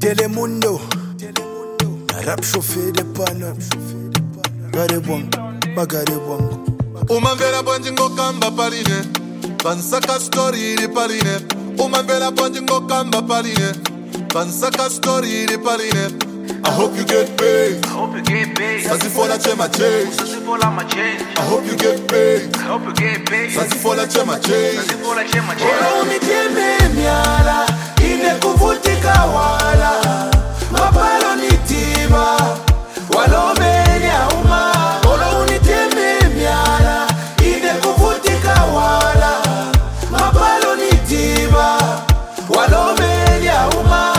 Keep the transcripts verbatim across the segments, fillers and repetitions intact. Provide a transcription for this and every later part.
Telemundo, rap chauffé de pano. Garibong, bagaribong. Umamvera bonji ngokamba paline, pansaka story iri paline. Umamvera bonji ngokamba paline, pansaka story iri paline. I hope you get paid. I hope you get paid. Sazifola chema change. Sazifola my change. I hope you get paid. I hope you get paid. Sazifola chema change. Sazifola chema change. Ora uniteme miala, ine kuvutika wala. Mapalo nitima, walomenya uma. Ora uniteme miala, ine kuvutika wala. Mapalo nitima, walomenya uma.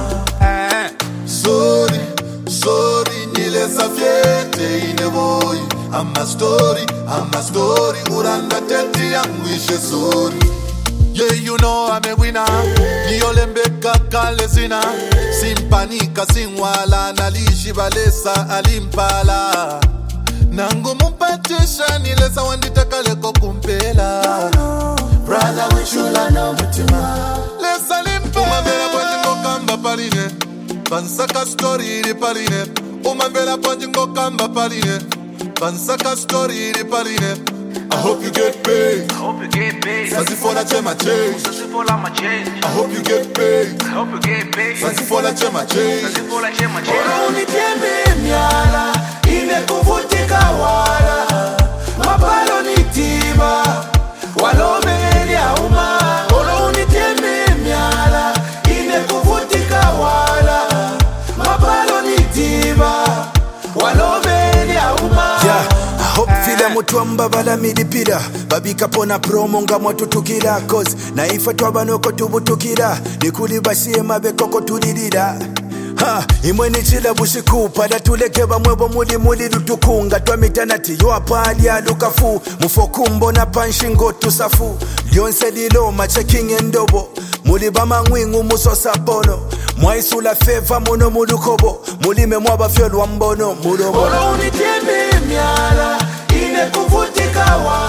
Sorry, sorry, nile safiete inevoi. I'm a story, I'm a story. Uranda teti yangu ishe sorry. Yeah, you know I'm a winner. Niyolembeka kalezina. Simpanika singwala. Nalishi balesa alimpala. Nangu mumpatisha nilesa wanditaka leko kumpela. Brother wichula no mutima. Lesa limpala. Umavera pojingo kamba paline. Pansaka story iri paline. Umavera pojingo kamba paline. Pansaka story iri paline. I hope you get paid. I hope you get paid. Sazifola chema change. Sazifola my change. I hope you get paid. I hope you get paid. Sazifola chema change. Sazifola chema change. Ora uniteme miala, ine kuvutika wala. Mapalo nitima, walomenya uma. Ora uniteme miala, ine kuvutika wala. Mapalo nitima, walomenya uma. Yeah, I hope fila mutuamba bala midipira. Babika pona promo nga mwatutukira. Cause na ifa twabanoko tubutukira. Nikuli basiye mabe koko tulirira. Ha, imwe nichila bushiku pada tuleke bamwebo muli muli lutukunga twamitanati yo apali alukafu mufokumbo na panshingo tusafu lyonse lilo macheking endobo muli bamangwingu musosa bono mwaisula feva muno mulukobo mulime mwabafyolwa mbono mulobo. Olo uniteme miala ine kuvutika wa